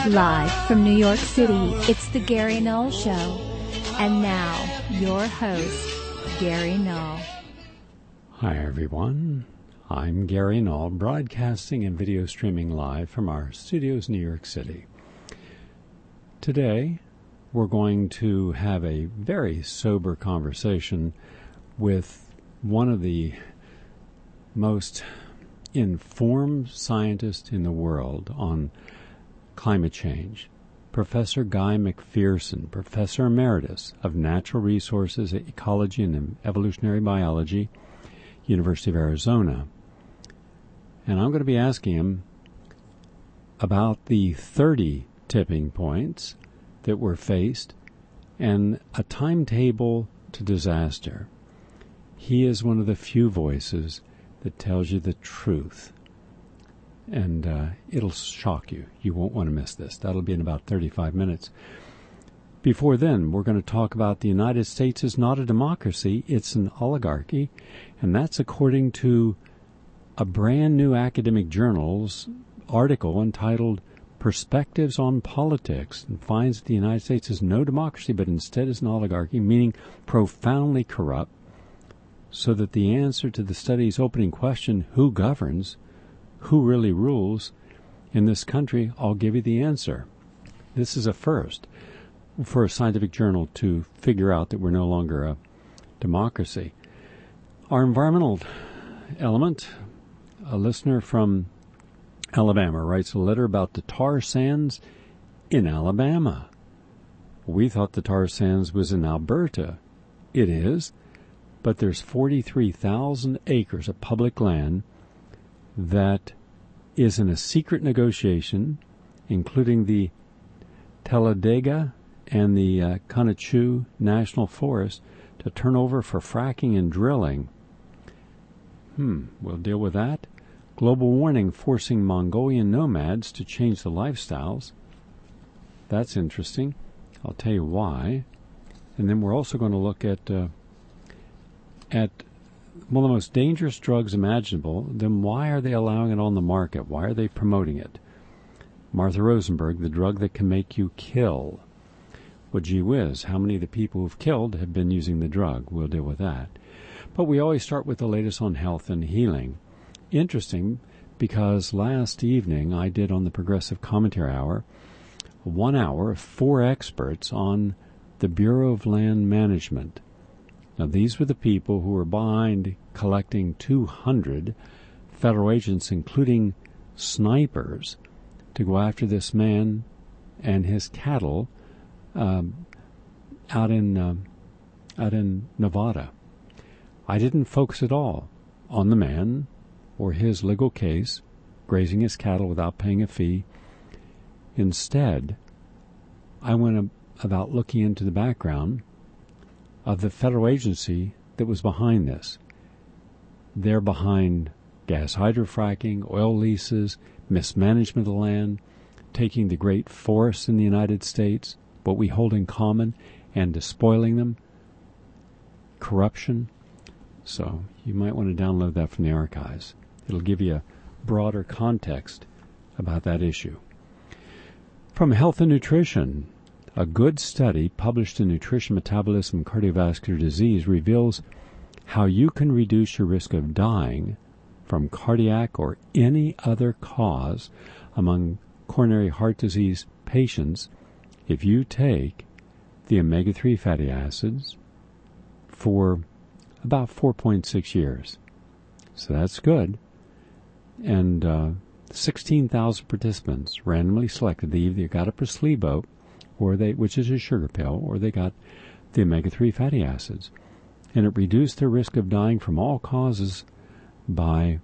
Live from New York City, it's the Gary Null Show. And now, your host, Gary Null. Hi, everyone. I'm Gary Null, broadcasting and video streaming live from our studios in New York City. Today, we're going to have a very sober conversation with one of the most informed scientists in the world on climate change, Professor Guy McPherson, Professor Emeritus of Natural Resources, Ecology, and Evolutionary Biology, University of Arizona. And I'm going to be asking him about the 30 tipping points that were faced and a timetable to disaster. He is one of the few voices that tells you the truth. And it'll shock you. You won't want to miss this. That'll be in about 35 minutes. Before then, we're going to talk about the United States is not a democracy, it's an oligarchy. And that's according to a brand new academic journal's article entitled Perspectives on Politics, and finds that the United States is no democracy, but instead is an oligarchy, meaning profoundly corrupt, so that the answer to the study's opening question, who governs, who really rules in this country, I'll give you the answer. This is a first for a scientific journal to figure out that we're no longer a democracy. Our environmental element, a listener from Alabama writes a letter about the tar sands in Alabama. We thought the tar sands was in Alberta. It is, but there's 43,000 acres of public land that is in a secret negotiation, including the Talladega and the Conecuh National Forest, to turn over for fracking and drilling. We'll deal with that. Global warming forcing Mongolian nomads to change their lifestyles. That's interesting. I'll tell you why. And then we're also going to look at one of the most dangerous drugs imaginable. Then why are they allowing it on the market? Why are they promoting it? Martha Rosenberg, the drug that can make you kill. Well, gee whiz, how many of the people who've killed have been using the drug? We'll deal with that. But we always start with the latest on health and healing. Interesting, because last evening I did on the Progressive Commentary Hour 1 hour of 4 experts on the Bureau of Land Management. Now, these were the people who were behind collecting 200 federal agents, including snipers, to go after this man and his cattle out in Nevada. I didn't focus at all on the man or his legal case, grazing his cattle without paying a fee. Instead, I went about looking into the background of the federal agency that was behind this. They're behind gas hydrofracking, oil leases, mismanagement of the land, taking the great forests in the United States, what we hold in common, and despoiling them, corruption. So you might want to download that from the archives. It'll give you a broader context about that issue. From Health and Nutrition, a good study published in Nutrition, Metabolism, and Cardiovascular Disease reveals how you can reduce your risk of dying from cardiac or any other cause among coronary heart disease patients if you take the omega-3 fatty acids for about 4.6 years. So that's good. And 16,000 participants randomly selected. They either got a placebo, which is a sugar pill, or they got the omega-3 fatty acids. And it reduced their risk of dying from all causes by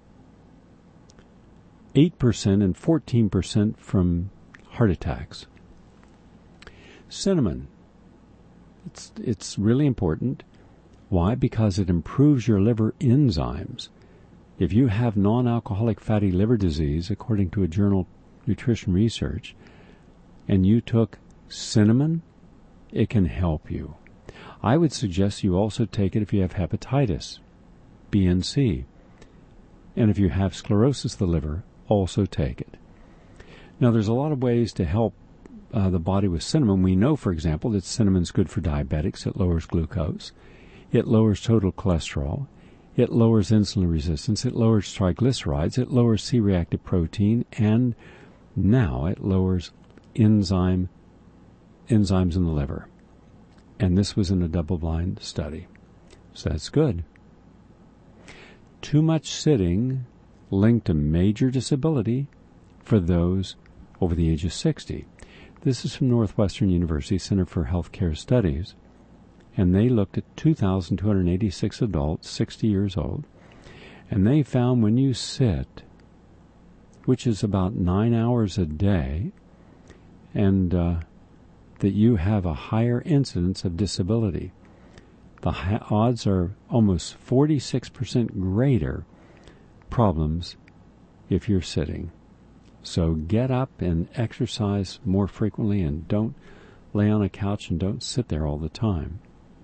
8% and 14% from heart attacks. Cinnamon. It's really important. Why? Because it improves your liver enzymes. If you have non-alcoholic fatty liver disease, according to a journal, Nutrition Research, and you took cinnamon, it can help you. I would suggest you also take it if you have hepatitis, B and C. And if you have sclerosis of the liver, also take it. Now, there's a lot of ways to help the body with cinnamon. We know, for example, that cinnamon's good for diabetics. It lowers glucose. It lowers total cholesterol. It lowers insulin resistance. It lowers triglycerides. It lowers C-reactive protein. And now it lowers enzymes in the liver. And this was in a double-blind study. So that's good. Too much sitting linked to major disability for those over the age of 60. This is from Northwestern University Center for Healthcare Studies. And they looked at 2,286 adults, 60 years old, and they found when you sit, which is about 9 hours a day, and that you have a higher incidence of disability. The odds are almost 46% greater problems if you're sitting. So get up and exercise more frequently, and don't lay on a couch and don't sit there all the time.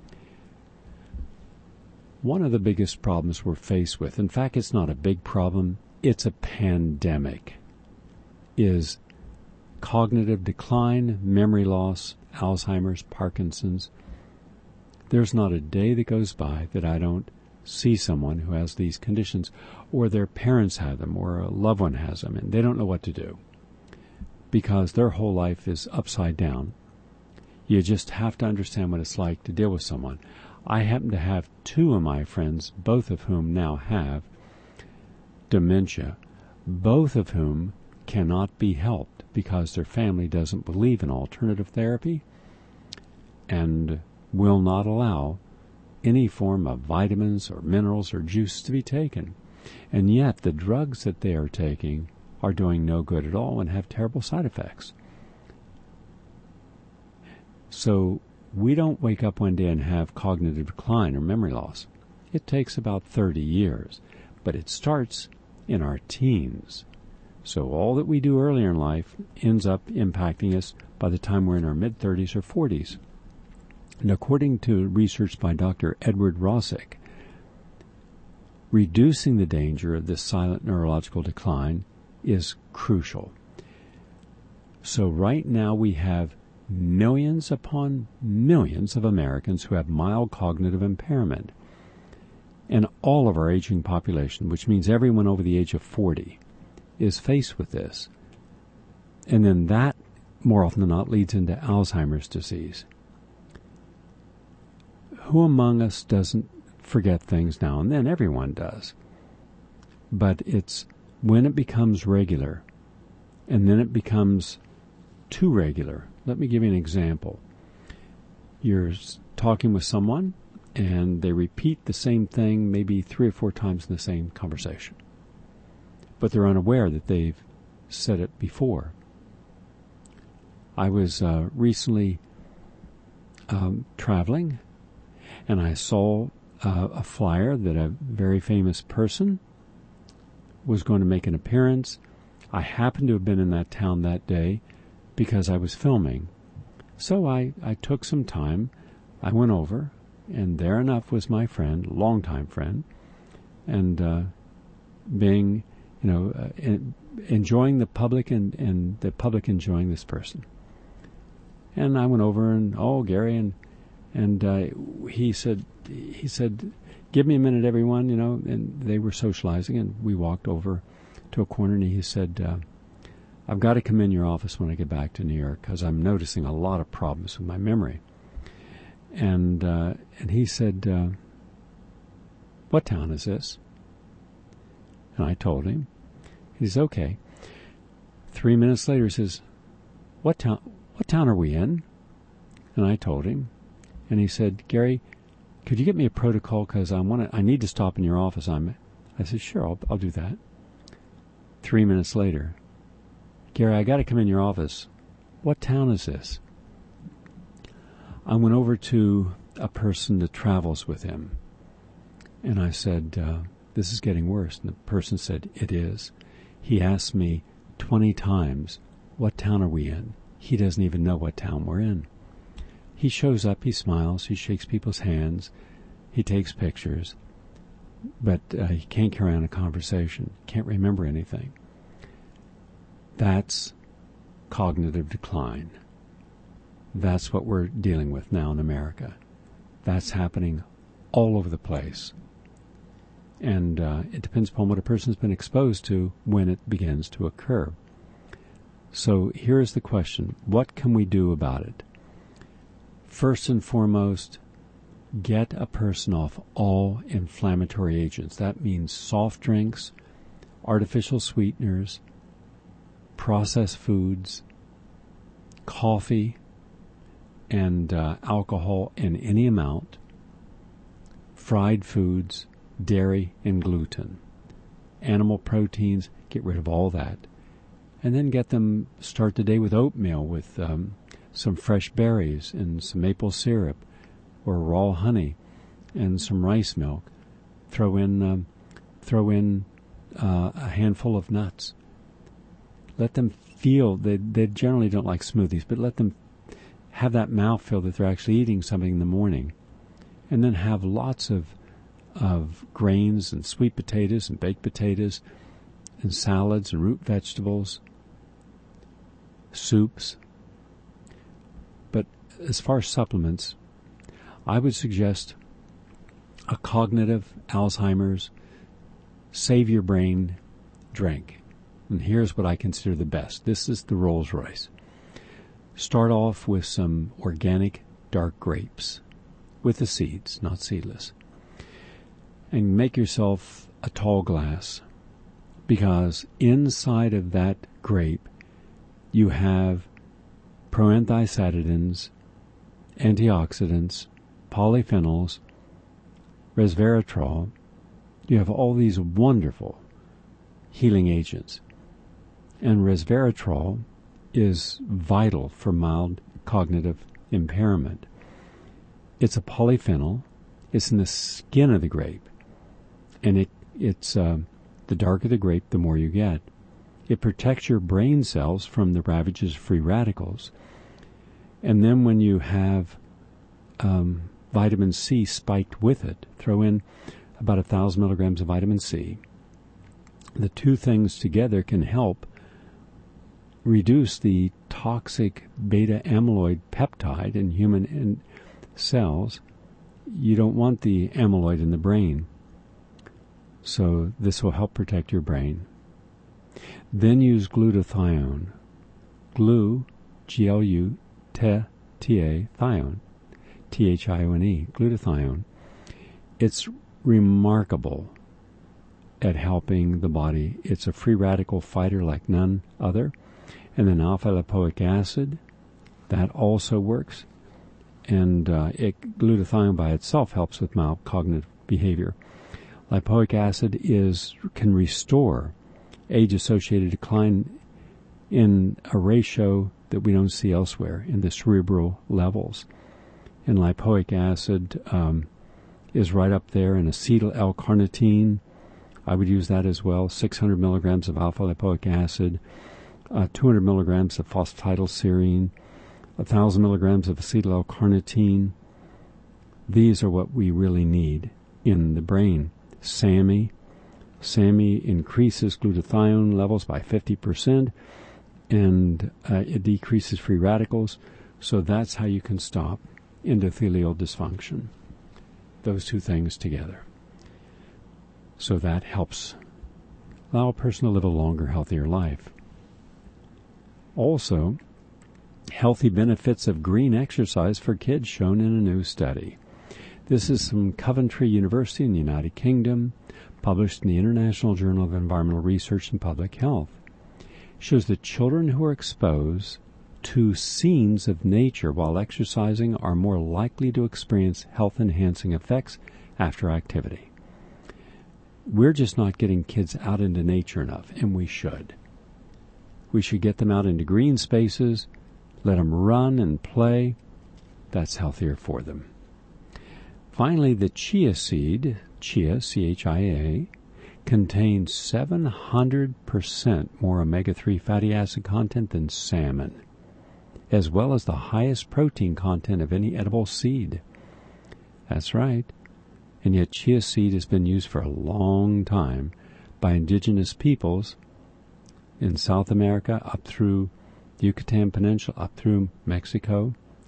One of the biggest problems we're faced with, in fact, it's not a big problem, it's a pandemic, is cognitive decline, memory loss, Alzheimer's, Parkinson's. There's not a day that goes by that I don't see someone who has these conditions, or their parents have them, or a loved one has them, and they don't know what to do because their whole life is upside down. You just have to understand what it's like to deal with someone. I happen to have two of my friends, both of whom now have dementia, both of whom cannot be helped because their family doesn't believe in alternative therapy and will not allow any form of vitamins or minerals or juice to be taken. And yet the drugs that they are taking are doing no good at all and have terrible side effects. So we don't wake up one day and have cognitive decline or memory loss. It takes about 30 years, but it starts in our teens. So all that we do earlier in life ends up impacting us by the time we're in our mid-30s or 40s. And according to research by Dr. Edward Rosick, reducing the danger of this silent neurological decline is crucial. So right now we have millions upon millions of Americans who have mild cognitive impairment. And all of our aging population, which means everyone over the age of 40, is faced with this. And then that, more often than not, leads into Alzheimer's disease. Who among us doesn't forget things now and then? Everyone does. But it's when it becomes regular, and then it becomes too regular. Let me give you an example. You're talking with someone, and they repeat the same thing maybe 3 or 4 times in the same conversation. But they're unaware that they've said it before. I was recently traveling, and I saw a flyer that a very famous person was going to make an appearance. I happened to have been in that town that day because I was filming. So I took some time. I went over, and there enough was my friend, longtime friend, and being, enjoying the public and the public enjoying this person. And I went over and, Gary, and he said, give me a minute, everyone, and they were socializing, and we walked over to a corner, and he said, I've got to come in your office when I get back to New York because I'm noticing a lot of problems with my memory. And he said, what town is this? And I told him. He says, okay. 3 minutes later, he says, what town are we in? And I told him. And he said, Gary, could you get me a protocol because I need to stop in your office. I said, sure, I'll do that. 3 minutes later, Gary, I got to come in your office. What town is this? I went over to a person that travels with him, and I said, this is getting worse. And the person said, it is. He asked me 20 times, what town are we in? He doesn't even know what town we're in. He shows up, he smiles, he shakes people's hands, he takes pictures, but he can't carry on a conversation, can't remember anything. That's cognitive decline. That's what we're dealing with now in America. That's happening all over the place. And it depends upon what a person's been exposed to when it begins to occur. So here's the question. What can we do about it? First and foremost, get a person off all inflammatory agents. That means soft drinks, artificial sweeteners, processed foods, coffee, and alcohol in any amount, fried foods, dairy, and gluten. Animal proteins, get rid of all that. And then start the day with oatmeal with some fresh berries and some maple syrup or raw honey and some rice milk. Throw in a handful of nuts. Let them feel, they generally don't like smoothies, but let them have that mouthfeel that they're actually eating something in the morning. And then have lots of grains and sweet potatoes and baked potatoes and salads and root vegetables, soups. But as far as supplements, I would suggest a cognitive Alzheimer's save your brain drink. And here's what I consider the best. This is the Rolls Royce. Start off with some organic dark grapes with the seeds, not seedless. And make yourself a tall glass, because inside of that grape you have proanthocyanidins, antioxidants, polyphenols, resveratrol. You have all these wonderful healing agents. And resveratrol is vital for mild cognitive impairment. It's a polyphenol. It's in the skin of the grape. And it's the darker the grape, the more you get. It protects your brain cells from the ravages of free radicals. And then when you have vitamin C spiked with it, throw in about 1,000 milligrams of vitamin C. The two things together can help reduce the toxic beta amyloid peptide in human cells. You don't want the amyloid in the brain. So this will help protect your brain. Then use glutathione. G-L-U-T-A, thione, T-H-I-O-N-E, glutathione. It's remarkable at helping the body. It's a free radical fighter like none other. And then alpha-lipoic acid, that also works. And glutathione by itself helps with mild cognitive behavior. Lipoic acid can restore age-associated decline in a ratio that we don't see elsewhere in the cerebral levels. And lipoic acid is right up there in acetyl L-carnitine. I would use that as well. 600 milligrams of alpha-lipoic acid, 200 milligrams of phosphatidylserine, 1,000 milligrams of acetyl L-carnitine. These are what we really need in the brain. SAMe increases glutathione levels by 50%, and it decreases free radicals. So that's how you can stop endothelial dysfunction. Those two things together. So that helps allow a person to live a longer, healthier life. Also, healthy benefits of green exercise for kids shown in a new study. This is from Coventry University in the United Kingdom, published in the International Journal of Environmental Research and Public Health. It shows that children who are exposed to scenes of nature while exercising are more likely to experience health-enhancing effects after activity. We're just not getting kids out into nature enough, and we should. We should get them out into green spaces, let them run and play. That's healthier for them. Finally, the chia seed, chia, C-H-I-A, contains 700% more omega-3 fatty acid content than salmon, as well as the highest protein content of any edible seed. That's right. And yet chia seed has been used for a long time by indigenous peoples in South America, up through the Yucatan Peninsula, up through Mexico,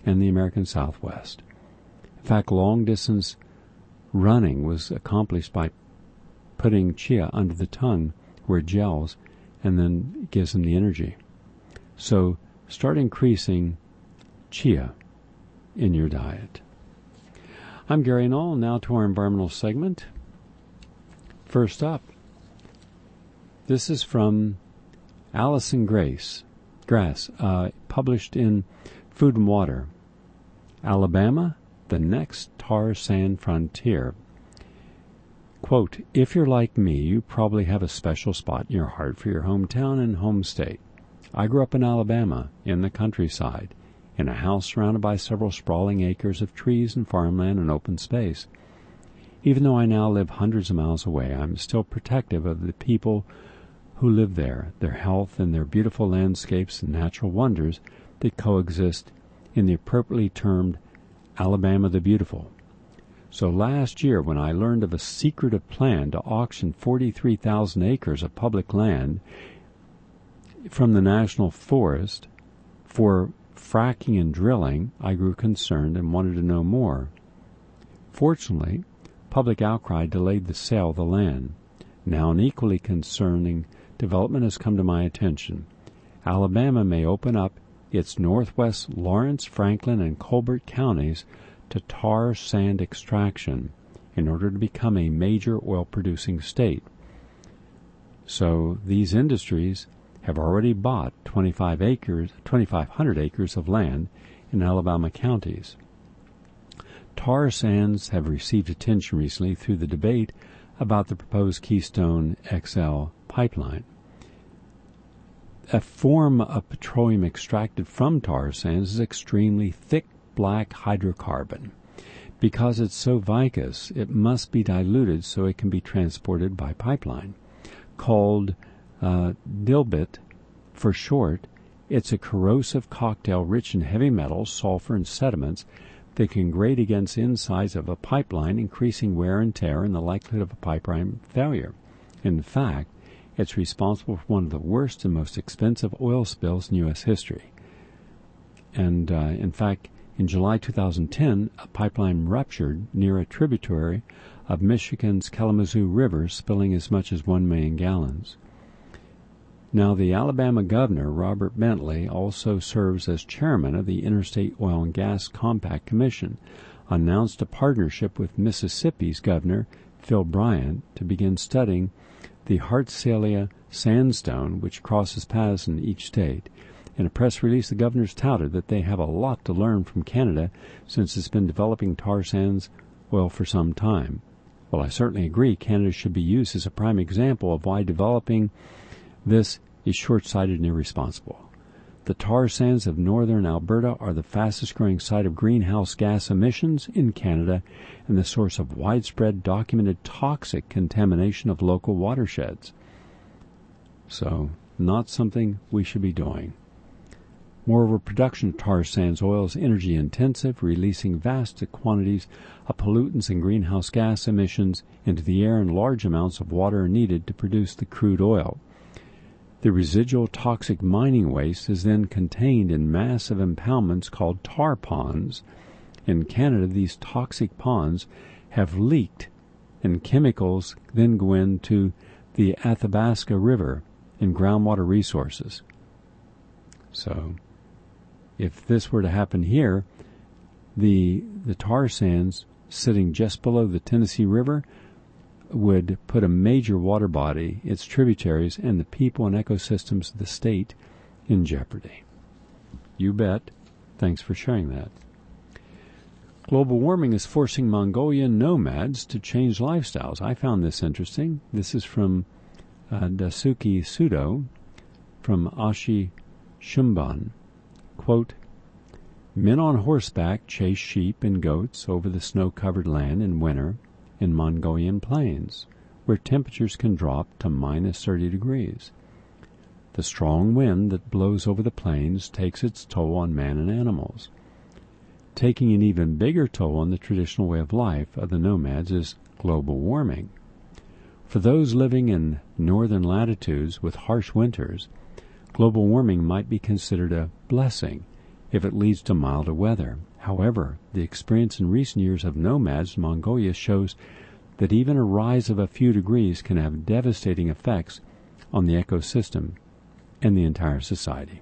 and the American Southwest. In fact, long-distance running was accomplished by putting chia under the tongue where it gels and then gives them the energy. So start increasing chia in your diet. I'm Gary Null. Now to our environmental segment. First up, this is from Allison Grass, published in Food and Water. Alabama, the next tar sand frontier. Quote, if you're like me, you probably have a special spot in your heart for your hometown and home state. I grew up in Alabama, in the countryside, in a house surrounded by several sprawling acres of trees and farmland and open space. Even though I now live hundreds of miles away, I'm still protective of the people who live there, their health, and their beautiful landscapes and natural wonders that coexist in the appropriately termed Alabama the Beautiful. So last year, when I learned of a secretive plan to auction 43,000 acres of public land from the National Forest for fracking and drilling, I grew concerned and wanted to know more. Fortunately, public outcry delayed the sale of the land. Now an equally concerning development has come to my attention. Alabama may open up its northwest Lawrence, Franklin, and Colbert counties to tar sand extraction in order to become a major oil-producing state. So these industries have already bought 2,500 acres of land in Alabama counties. Tar sands have received attention recently through the debate about the proposed Keystone XL pipeline. A form of petroleum extracted from tar sands is extremely thick black hydrocarbon. Because it's so viscous, it must be diluted so it can be transported by pipeline. Called dilbit for short, it's a corrosive cocktail rich in heavy metals, sulfur, and sediments that can grate against the insides of a pipeline, increasing wear and tear and the likelihood of a pipeline failure. In fact, it's responsible for one of the worst and most expensive oil spills in U.S. history. And, in fact, in July 2010, a pipeline ruptured near a tributary of Michigan's Kalamazoo River, spilling as much as 1 million gallons. Now, the Alabama governor, Robert Bentley, also serves as chairman of the Interstate Oil and Gas Compact Commission, announced a partnership with Mississippi's governor, Phil Bryant, to begin studying the Hartsalia sandstone, which crosses paths in each state. In a press release, the governors touted that they have a lot to learn from Canada since it's been developing tar sands oil for some time. Well, I certainly agree Canada should be used as a prime example of why developing this is short-sighted and irresponsible. The tar sands of northern Alberta are the fastest-growing site of greenhouse gas emissions in Canada and the source of widespread documented toxic contamination of local watersheds. So, not something we should be doing. Moreover, production of tar sands oil is energy intensive, releasing vast quantities of pollutants and greenhouse gas emissions into the air, and large amounts of water are needed to produce the crude oil. The residual toxic mining waste is then contained in massive impoundments called tar ponds. In Canada, these toxic ponds have leaked, and chemicals then go into the Athabasca River and groundwater resources. So, if this were to happen here, the tar sands sitting just below the Tennessee River would put a major water body, its tributaries, and the people and ecosystems of the state in jeopardy. You bet. Thanks for sharing that. Global warming is forcing Mongolian nomads to change lifestyles. I found this interesting. This is from Dasuki Sudo from Ashi Shumban. Quote, men on horseback chase sheep and goats over the snow-covered land in winter in Mongolian plains, where temperatures can drop to minus 30 degrees. The strong wind that blows over the plains takes its toll on man and animals. Taking an even bigger toll on the traditional way of life of the nomads is global warming. For those living in northern latitudes with harsh winters, global warming might be considered a blessing if it leads to milder weather. However, the experience in recent years of nomads in Mongolia shows that even a rise of a few degrees can have devastating effects on the ecosystem and the entire society.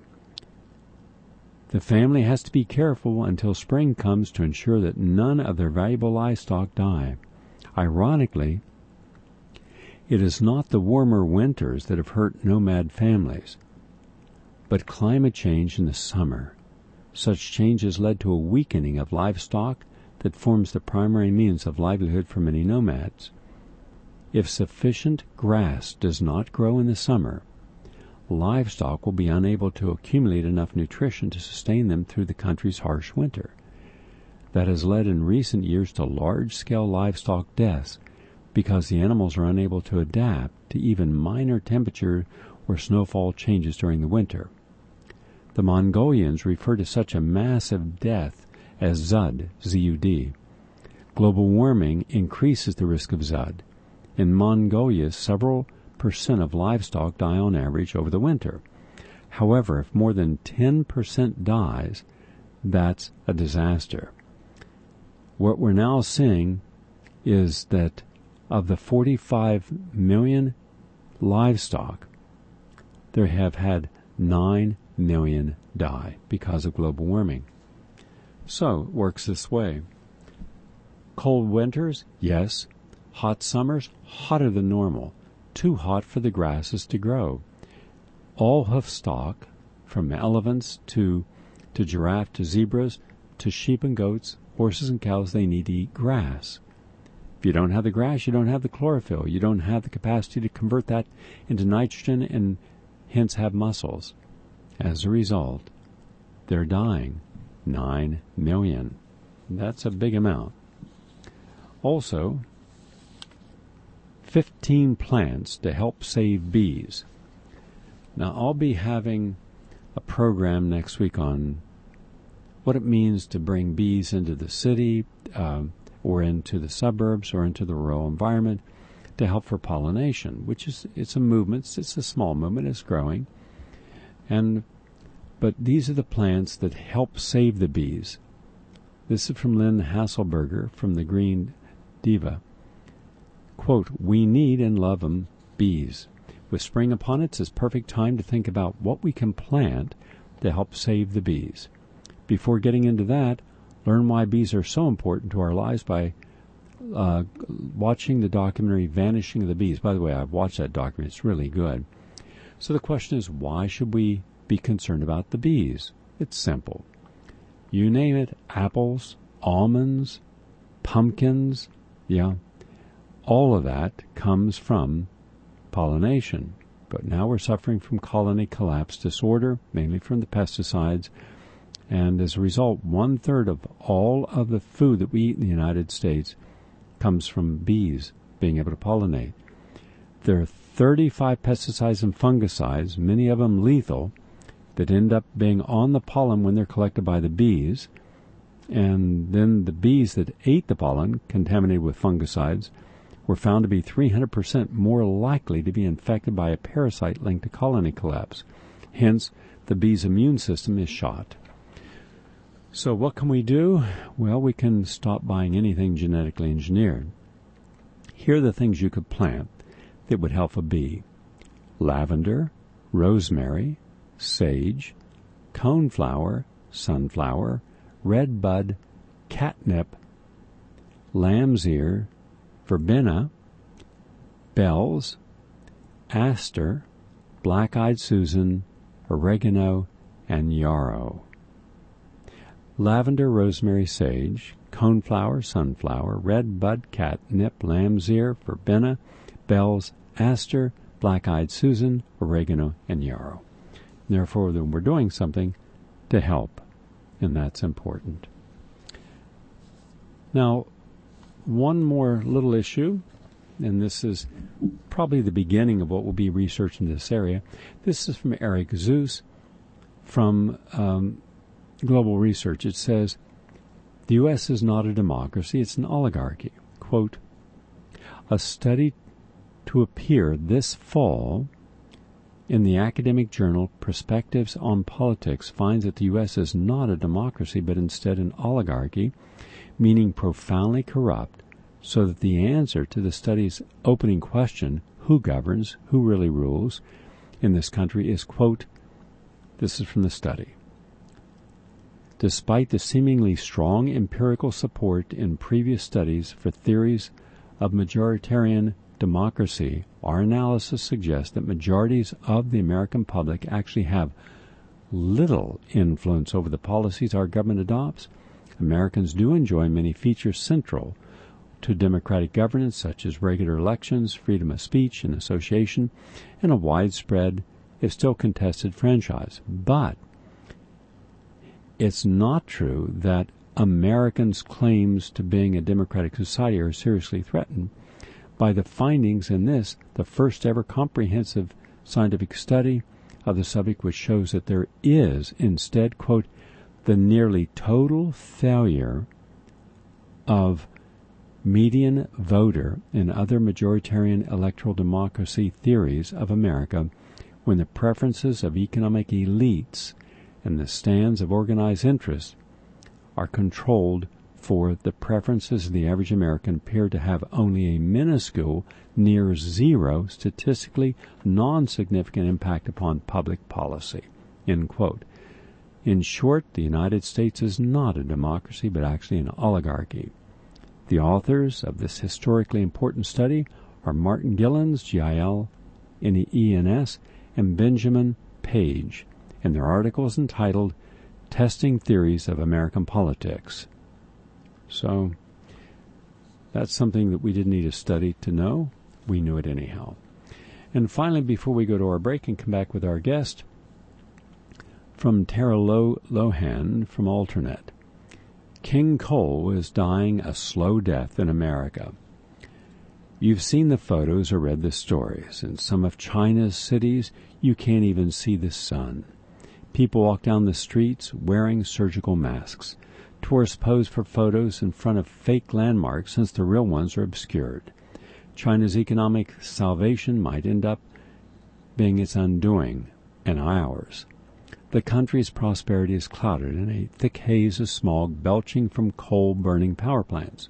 The family has to be careful until spring comes to ensure that none of their valuable livestock die. Ironically, it is not the warmer winters that have hurt nomad families, but climate change in the summer. Such change has led to a weakening of livestock that forms the primary means of livelihood for many nomads. If sufficient grass does not grow in the summer, livestock will be unable to accumulate enough nutrition to sustain them through the country's harsh winter. That has led in recent years to large-scale livestock deaths because the animals are unable to adapt to even minor temperature or snowfall changes during the winter. The Mongolians refer to such a massive death as ZUD, Z-U-D. Global warming increases the risk of ZUD. In Mongolia, several % of livestock die on average over the winter. However, if more than 10% dies, that's a disaster. What we're now seeing is that of the 45 million livestock, there have had 9 million die because of global warming. So, it works this way. Cold winters, yes. Hot summers, hotter than normal. Too hot for the grasses to grow. All hoof stock, from elephants to giraffe to zebras to sheep and goats, horses and cows, they need to eat grass. If you don't have the grass, you don't have the chlorophyll. You don't have the capacity to convert that into nitrogen and hence have muscles. As a result, they're dying. 9 million. That's a big amount. Also, 15 plants to help save bees. Now, I'll be having a program next week on what it means to bring bees into the city or into the suburbs or into the rural environment to help for pollination, which is it's a movement. It's a small movement. It's growing. But these are the plants that help save the bees. This is from Lynn Hasselberger from the Green Diva. Quote, "We need and love 'em, bees. With spring upon it, it's a perfect time to think about what we can plant to help save the bees. Before getting into that, learn why bees are so important to our lives by watching the documentary Vanishing of the Bees." By the way, I've watched that documentary. It's really good. So the question is, why should we be concerned about the bees? It's simple. You name it, apples, almonds, pumpkins, all of that comes from pollination. But now we're suffering from colony collapse disorder, mainly from the pesticides. And as a result, 1/3 of all of the food that we eat in the United States comes from bees being able to pollinate. There are 35 pesticides and fungicides, many of them lethal, that end up being on the pollen when they're collected by the bees. And then the bees that ate the pollen, contaminated with fungicides, were found to be 300% more likely to be infected by a parasite linked to colony collapse. Hence, the bee's immune system is shot. So what can we do? Well, we can stop buying anything genetically engineered. Here are the things you could plant that would help a bee. Lavender, rosemary, sage, coneflower, sunflower, red bud, catnip, lamb's ear, verbena, bells, aster, black-eyed Susan, oregano, and yarrow. Lavender, rosemary, sage, coneflower, sunflower, red bud, catnip, lamb's ear, verbena, bells, aster, black-eyed Susan, oregano, and yarrow. Therefore, then we're doing something to help, and that's important. Now, one more little issue, and this is probably the beginning of what will be research in this area. This is from Eric Zeus from Global Research. It says, the U.S. is not a democracy, it's an oligarchy. Quote, a study to appear this fall in the academic journal Perspectives on Politics finds that the U.S. is not a democracy but instead an oligarchy, meaning profoundly corrupt, so that the answer to the study's opening question, who governs, who really rules in this country, is, quote, this is from the study. Despite the seemingly strong empirical support in previous studies for theories of majoritarian democracy, our analysis suggests that majorities of the American public actually have little influence over the policies our government adopts. Americans do enjoy many features central to democratic governance, such as regular elections, freedom of speech and association, and a widespread, if still contested, franchise. But it's not true that Americans' claims to being a democratic society are seriously threatened by the findings in this, the first ever comprehensive scientific study of the subject, which shows that there is instead, quote, the nearly total failure of median voter and other majoritarian electoral democracy theories of America when the preferences of economic elites and the stands of organized interest are controlled for the preferences of the average American appear to have only a minuscule, near zero, statistically non-significant impact upon public policy, end quote. In short, the United States is not a democracy, but actually an oligarchy. The authors of this historically important study are Martin Gilens, Gilens, and Benjamin Page, and their article is entitled Testing Theories of American Politics. So, that's something that we didn't need a study to know. We knew it anyhow. And finally, before we go to our break and come back with our guest, from Tara Lohan from Alternet, King Coal is dying a slow death in America. You've seen the photos or read the stories. In some of China's cities, you can't even see the sun. People walk down the streets wearing surgical masks. Tourists pose for photos in front of fake landmarks since the real ones are obscured. China's economic salvation might end up being its undoing, and ours. The country's prosperity is clouded in a thick haze of smog belching from coal-burning power plants.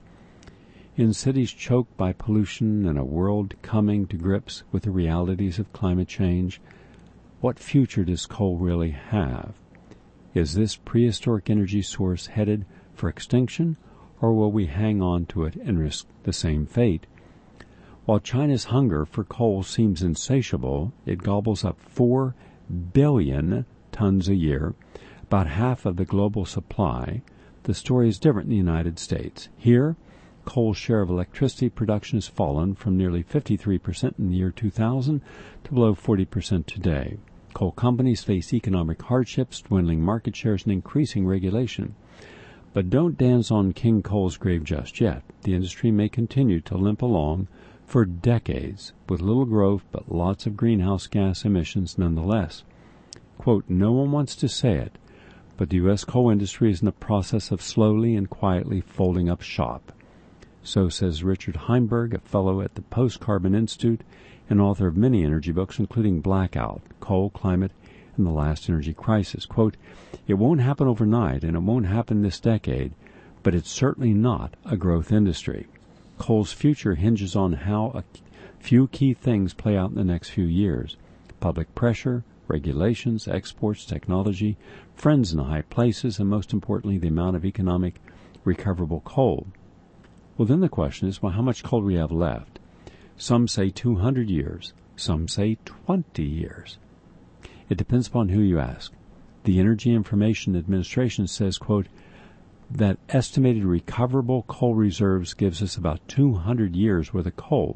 In cities choked by pollution and a world coming to grips with the realities of climate change, what future does coal really have? Is this prehistoric energy source headed for extinction, or will we hang on to it and risk the same fate? While China's hunger for coal seems insatiable, it gobbles up 4 billion tons a year, about half of the global supply. The story is different in the United States. Here, coal's share of electricity production has fallen from nearly 53% in the year 2000 to below 40% today. Coal companies face economic hardships, dwindling market shares, and increasing regulation. But don't dance on King Coal's grave just yet. The industry may continue to limp along for decades, with little growth but lots of greenhouse gas emissions nonetheless. Quote, no one wants to say it, but the U.S. coal industry is in the process of slowly and quietly folding up shop. So says Richard Heimberg, a fellow at the Post-Carbon Institute and author of many energy books, including Blackout, Coal, Climate, and the Last Energy Crisis. Quote, it won't happen overnight, and it won't happen this decade, but it's certainly not a growth industry. Coal's future hinges on how a few key things play out in the next few years. Public pressure, regulations, exports, technology, friends in high places, and most importantly, the amount of economic recoverable coal. Well, then the question is, well, how much coal do we have left? Some say 200 years. Some say 20 years. It depends upon who you ask. The Energy Information Administration says, quote, that estimated recoverable coal reserves gives us about 200 years worth of coal.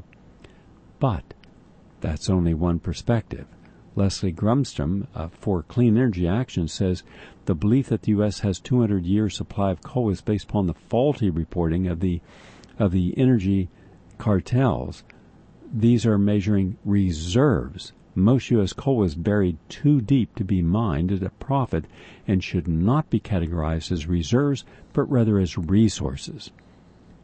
But that's only one perspective. Leslie Grumstrom for Clean Energy Action says the belief that the U.S. has 200 years supply of coal is based upon the faulty reporting of the energy cartels. These are measuring reserves. Most U.S. coal is buried too deep to be mined at a profit and should not be categorized as reserves, but rather as resources.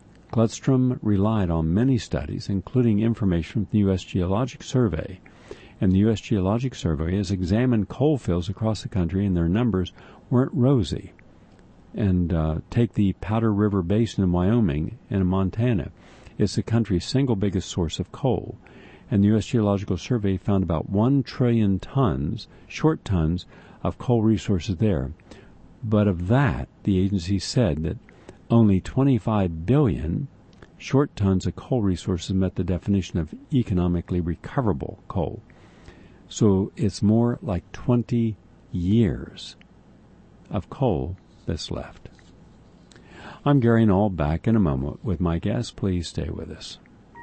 Gludstrom relied on many studies, including information from the U.S. Geologic Survey, and the U.S. Geologic Survey has examined coal fields across the country, and their numbers weren't rosy. And take the Powder River Basin in Wyoming and in Montana. It's the country's single biggest source of coal. And the U.S. Geological Survey found about 1 trillion short tons, of coal resources there. But of that, the agency said that only 25 billion short tons of coal resources met the definition of economically recoverable coal. So it's more like 20 years of coal that's left. I'm Gary Null, back in a moment with my guest. Please stay with us.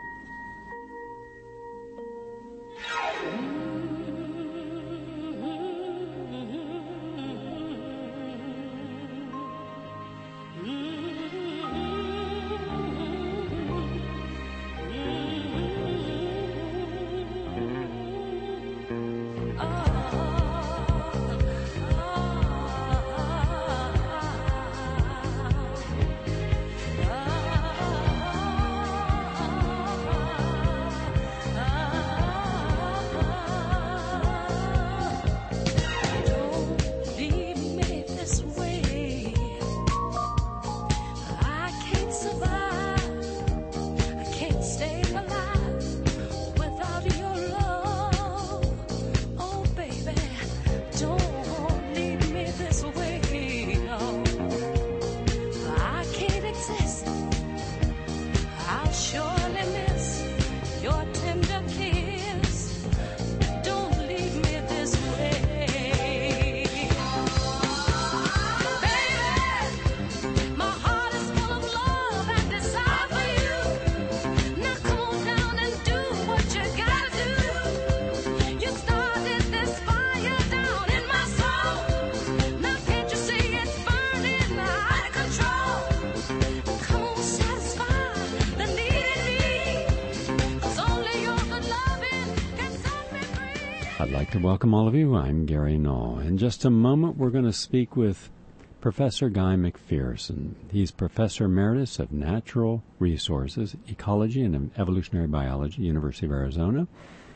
I'd like to welcome all of you. I'm Gary Null. In just a moment, we're going to speak with Professor Guy McPherson. He's Professor Emeritus of Natural Resources, Ecology, and Evolutionary Biology, University of Arizona,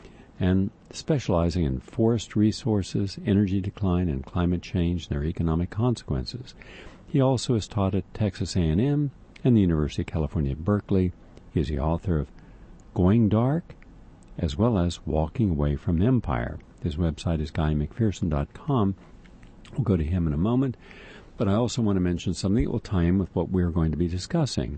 and specializing in forest resources, energy decline, and climate change and their economic consequences. He also has taught at Texas A&M and the University of California at Berkeley. He is the author of Going Dark, as well as Walking Away from Empire. His website is GuyMcPherson.com. We'll go to him in a moment. But I also want to mention something that will tie in with what we're going to be discussing.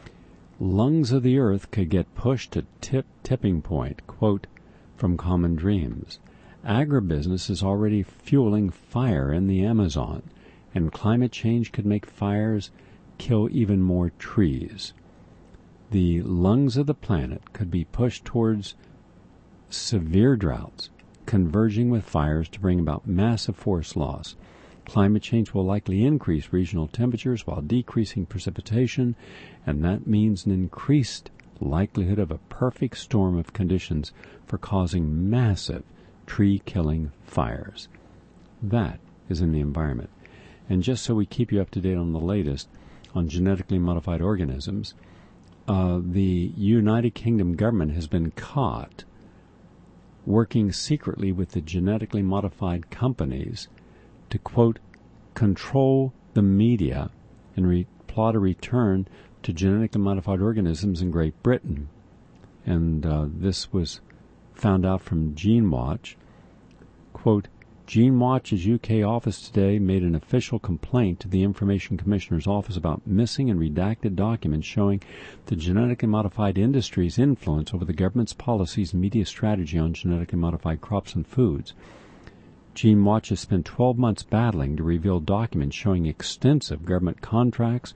Lungs of the earth could get pushed to tipping point, quote, from Common Dreams. Agribusiness is already fueling fire in the Amazon, and climate change could make fires kill even more trees. The lungs of the planet could be pushed towards severe droughts, converging with fires to bring about massive forest loss. Climate change will likely increase regional temperatures while decreasing precipitation, and that means an increased likelihood of a perfect storm of conditions for causing massive tree-killing fires. That is in the environment. And just so we keep you up to date on the latest on genetically modified organisms, the United Kingdom government has been caught working secretly with the genetically modified companies to, quote, control the media and plot a return to genetically modified organisms in Great Britain. And this was found out from GeneWatch. Quote, GeneWatch's UK office today made an official complaint to the Information Commissioner's Office about missing and redacted documents showing the genetically modified industry's influence over the government's policies and media strategy on genetically modified crops and foods. GeneWatch has spent 12 months battling to reveal documents showing extensive government contacts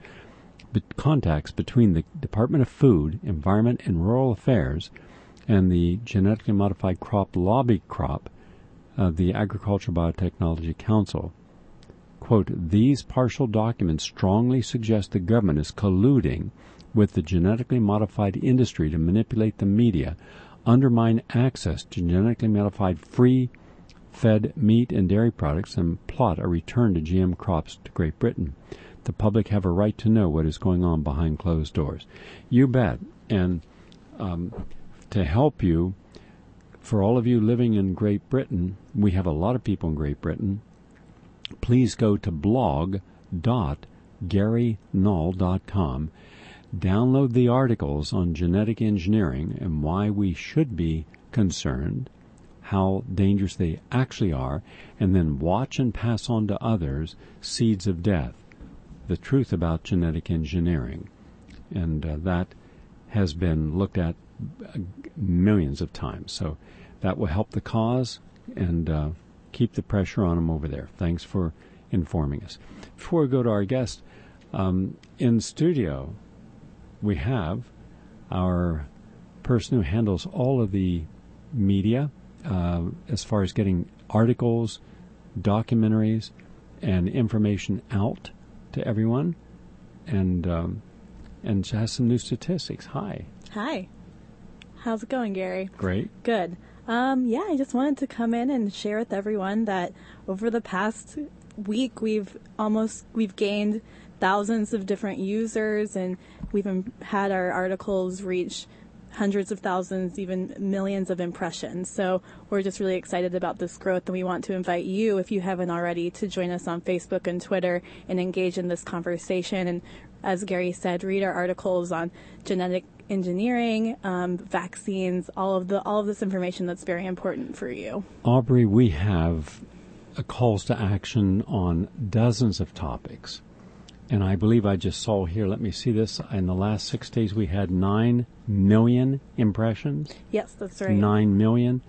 between the Department of Food, Environment, and Rural Affairs and the genetically modified crop lobby crop of the Agricultural Biotechnology Council. Quote, these partial documents strongly suggest the government is colluding with the genetically modified industry to manipulate the media, undermine access to genetically modified free-fed meat and dairy products, and plot a return to GM crops to Great Britain. The public have a right to know what is going on behind closed doors. You bet. And to help you, For all of you living in Great Britain, we have a lot of people in Great Britain. Please go to blog.garynull.com. Download the articles on genetic engineering and why we should be concerned, how dangerous they actually are, and then watch and pass on to others Seeds of Death, the truth about genetic engineering. And that has been looked at millions of times. So that will help the cause and keep the pressure on them over there. Thanks for informing us. Before we go to our guest, in studio, we have our person who handles all of the media as far as getting articles, documentaries, and information out to everyone, and has some new statistics. Hi. Hi. How's it going, Gary? Great. Good. I just wanted to come in and share with everyone that over the past week we've gained thousands of different users, and we've had our articles reach hundreds of thousands, even millions of impressions. So we're just really excited about this growth, and we want to invite you, if you haven't already, to join us on Facebook and Twitter and engage in this conversation. And as Gary said, read our articles on genetic engineering, vaccines, all of this information that's very important for you. Aubrey, we have calls to action on dozens of topics. And I believe I just saw here, let me see this, in the last 6 days we had 9 million impressions. Yes, that's right. 9 million.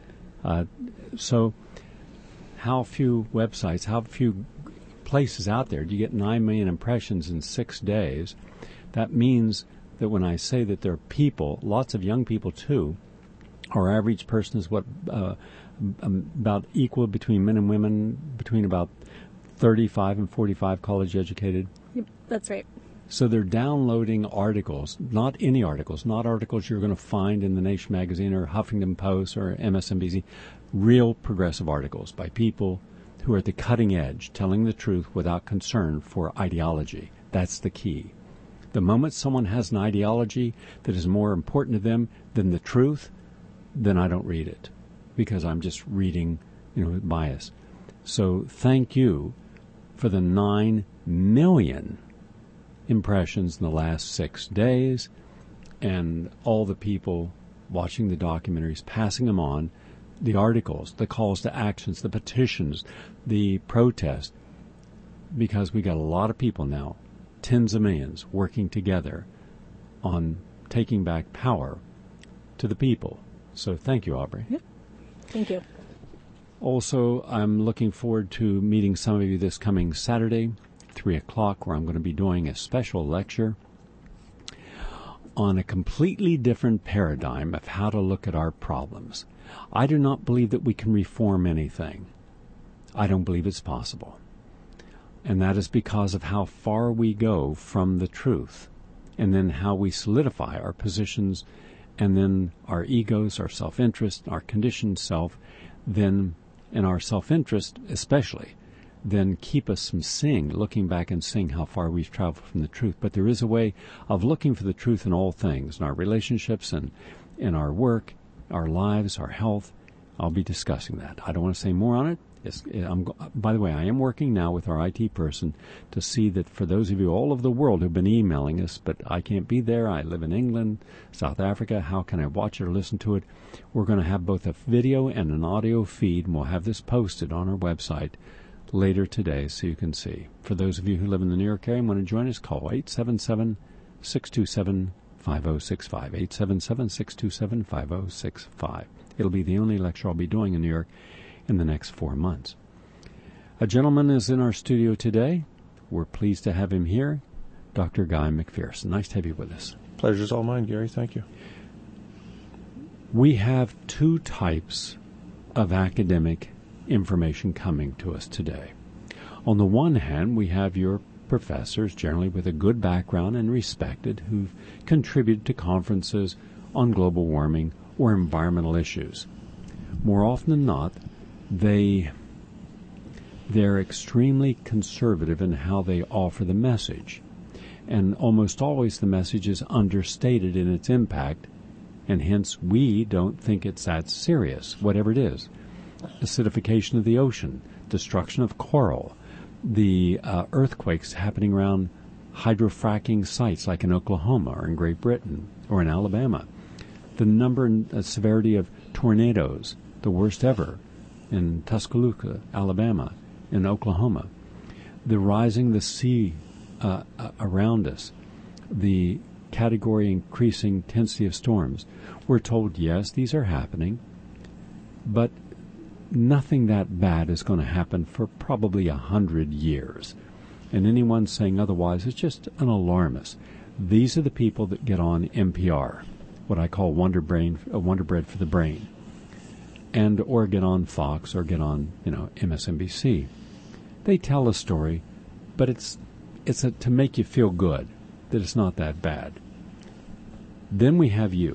So how few websites, how few places out there do you get 9 million impressions in 6 days? That means that when I say that there are people, lots of young people too, our average person is about equal between men and women, between about 35 and 45 college educated. Yep, that's right. So they're downloading articles, not any articles, not articles you're going to find in the Nation magazine or Huffington Post or MSNBC, real progressive articles by people who are at the cutting edge, telling the truth without concern for ideology. That's the key. The moment someone has an ideology that is more important to them than the truth, then I don't read it because I'm just reading, with bias. So thank you for the 9 million impressions in the last 6 days, and all the people watching the documentaries, passing them on, the articles, the calls to actions, the petitions, the protest, because we got a lot of people now, tens of millions, working together on taking back power to the people. So thank you, Aubrey. Yep. Thank you. Also, I'm looking forward to meeting some of you this coming Saturday, 3 o'clock, where I'm going to be doing a special lecture on a completely different paradigm of how to look at our problems. I do not believe that we can reform anything. I don't believe it's possible. And that is because of how far we go from the truth, and then how we solidify our positions, and then our egos, our self-interest, our conditioned self, then, and our self-interest especially, then keep us from looking back and seeing how far we've traveled from the truth. But there is a way of looking for the truth in all things, in our relationships and in our work, our lives, our health. I'll be discussing that. I don't want to say more on it. By the way, I am working now with our IT person to see that for those of you all over the world who've been emailing us, but I can't be there, I live in England, South Africa, how can I watch it or listen to it? We're going to have both a video and an audio feed, and we'll have this posted on our website later today so you can see. For those of you who live in the New York area and want to join us, call 877-627-5065, 877-627-5065. It'll be the only lecture I'll be doing in New York in the next 4 months. A gentleman is in our studio today. We're pleased to have him here, Dr. Guy McPherson. Nice to have you with us. Pleasure's all mine, Gary. Thank you. We have 2 types of academic information coming to us today. On the one hand, we have your professors, generally with a good background and respected, who've contributed to conferences on global warming or environmental issues. More often than not, they're extremely conservative in how they offer the message. And almost always the message is understated in its impact and hence we don't think it's that serious, whatever it is. Acidification of the ocean, destruction of coral, the earthquakes happening around hydrofracking sites like in Oklahoma or in Great Britain or in Alabama, the number and severity of tornadoes, the worst ever in Tuscaloosa, Alabama, in Oklahoma, the rising the sea around us, the category increasing intensity of storms. We're told, yes, these are happening, but nothing that bad is going to happen for probably 100 years. And anyone saying otherwise is just an alarmist. These are the people that get on NPR, what I call Wonder Bread for the brain, and or get on Fox or get on MSNBC. They tell a story, but it's to make you feel good that it's not that bad. Then we have you,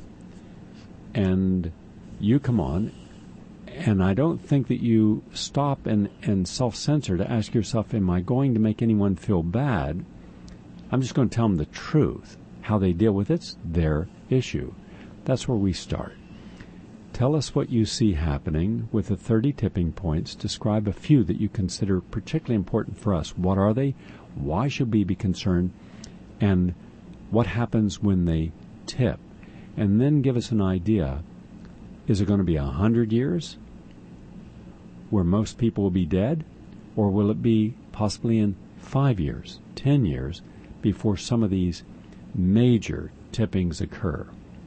and you come on, and I don't think that you stop and self-censor to ask yourself, am I going to make anyone feel bad? I'm just going to tell them the truth. How they deal with it's their issue. That's where we start. Tell us what you see happening with the 30 tipping points. Describe a few that you consider particularly important for us. What are they? Why should we be concerned? And what happens when they tip? And then give us an idea. Is it going to be 100 years where most people will be dead? Or will it be possibly in 5 years, 10 years, before some of these major tippings occur?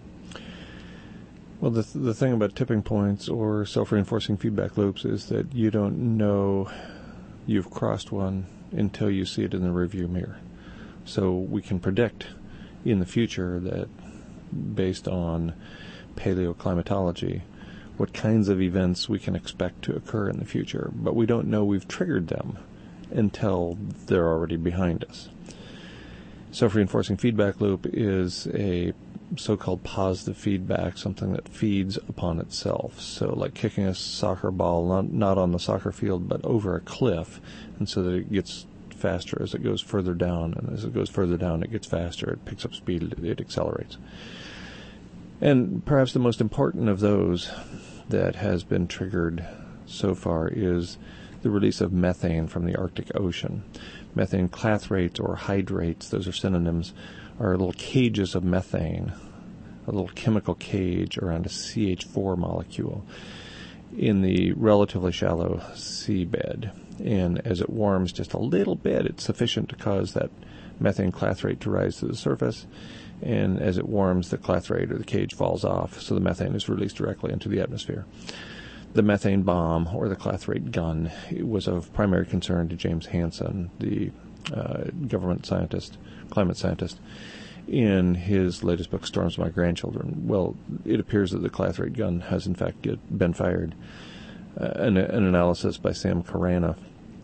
Well, the thing about tipping points or self-reinforcing feedback loops is that you don't know you've crossed one until you see it in the rearview mirror. So we can predict in the future that based on paleoclimatology what kinds of events we can expect to occur in the future, but we don't know we've triggered them until they're already behind us. Self-reinforcing feedback loop is a so-called positive feedback, something that feeds upon itself. So like kicking a soccer ball, not on the soccer field, but over a cliff, and so that it gets faster as it goes further down, and as it goes further down, it gets faster, it picks up speed, it accelerates. And perhaps the most important of those that has been triggered so far is the release of methane from the Arctic Ocean. Methane clathrates or hydrates, those are synonyms, are little cages of methane, a little chemical cage around a CH4 molecule in the relatively shallow seabed. And as it warms just a little bit, it's sufficient to cause that methane clathrate to rise to the surface. And as it warms, the clathrate or the cage falls off, so the methane is released directly into the atmosphere. The methane bomb, or the clathrate gun, was of primary concern to James Hansen, the government scientist, climate scientist, in his latest book, Storms of My Grandchildren. Well, it appears that the clathrate gun has in fact been fired. An analysis by Sam Carana